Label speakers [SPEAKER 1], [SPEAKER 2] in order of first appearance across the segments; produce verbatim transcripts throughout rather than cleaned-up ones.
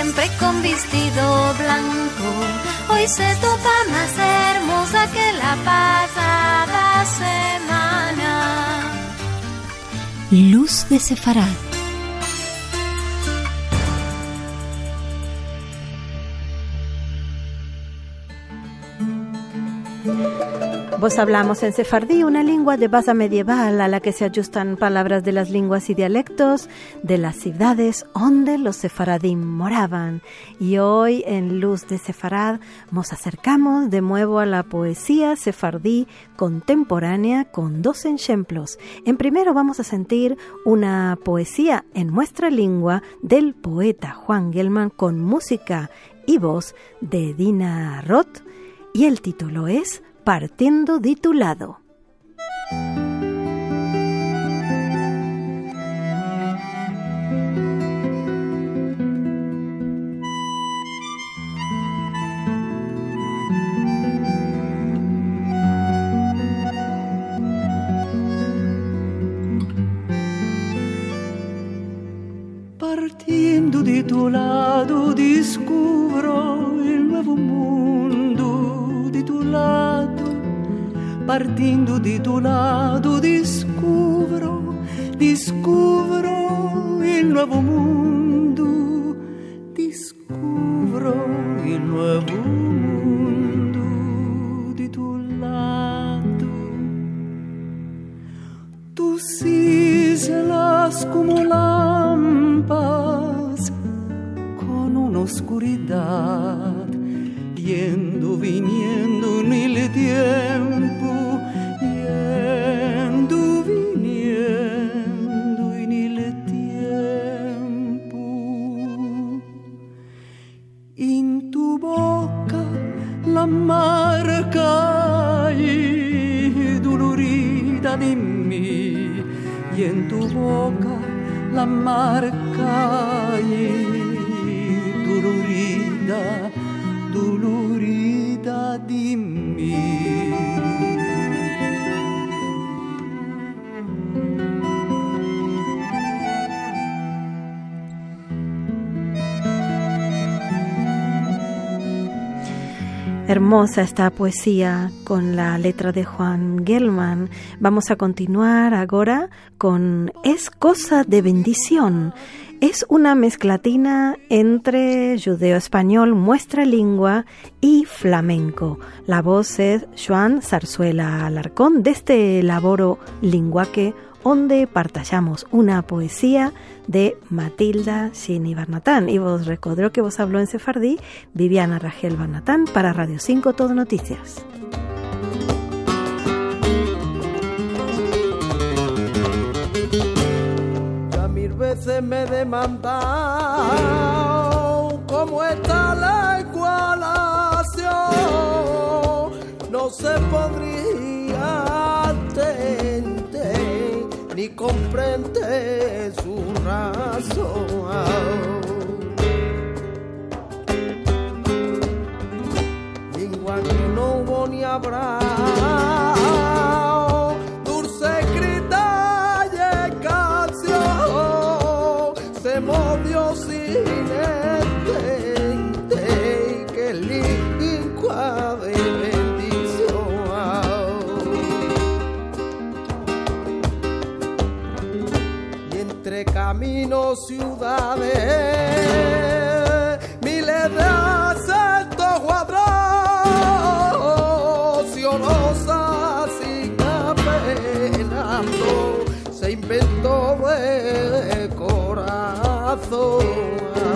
[SPEAKER 1] siempre con vestido blanco. Hoy se topa más hermosa que la pasada semana.
[SPEAKER 2] Luz de Sefarad. Vos hablamos en sefardí, una lengua de base medieval a la que se ajustan palabras de las lenguas y dialectos de las ciudades donde los sefaradim moraban. Y hoy en Luz de Sefarad nos acercamos de nuevo a la poesía sefardí contemporánea con dos ejemplos. En primero vamos a sentir una poesía en nuestra lengua del poeta Juan Gelman con música y voz de Dina Roth y el título es Partiendo de tu lado.
[SPEAKER 3] Partiendo de tu lado descubro el nuevo mundo de tu lado. Partiendo de tu lado descubro, descubro el nuevo mundo, descubro el nuevo mundo de tu lado. Tus islas como lámparas con una oscuridad, yendo, viniendo en el tiempo, yendo, viniendo en el tiempo. En tu boca la marca y dolorida de mí, y en tu boca la marca y dolorida, dolorida di me.
[SPEAKER 2] Hermosa esta poesía con la letra de Juan Gelman. Vamos a continuar ahora con Es cosa de bendición. Es una mezclatina entre judeo-español, nuestra lengua, y flamenco. La voz es Joan Zarzuela Alarcón de este laboro linguaque donde partallamos una poesía de Matilda Shini Barnatán. Y vos recordó que vos habló en sefardí Viviana Rangel Barnatán para Radio cinco Todo Noticias.
[SPEAKER 4] Veces me demandado cómo está la igualación, no se podría entender ni comprender su razón. Lengua que no hubo ni habrá, movió sin entender que lingua de bendición. Y entre caminos, ciudades, miles de acentos cuadrados, sin apelando, se inventó de corazón.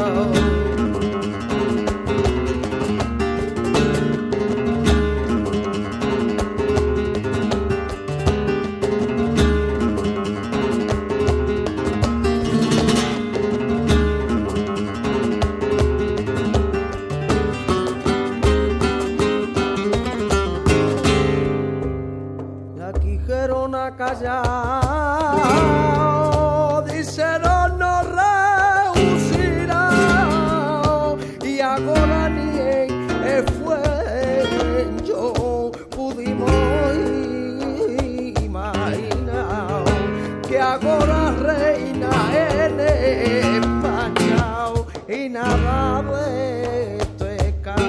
[SPEAKER 4] Aquí Gerona callao, dijeron no reusirá, y ahora ni en fue yo pudimos imaginar que ahora reina en España y nada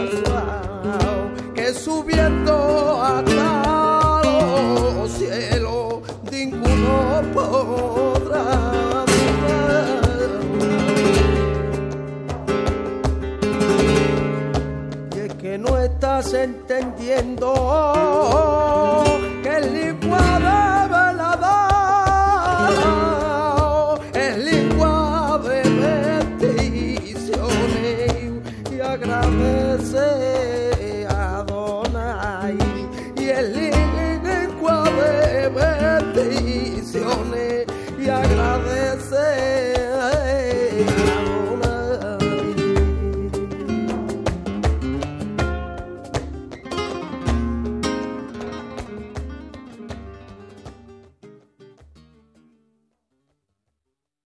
[SPEAKER 4] que subiendo hasta los cielos ninguno podrá mirar. Y es que no estás entendiendo que el licuado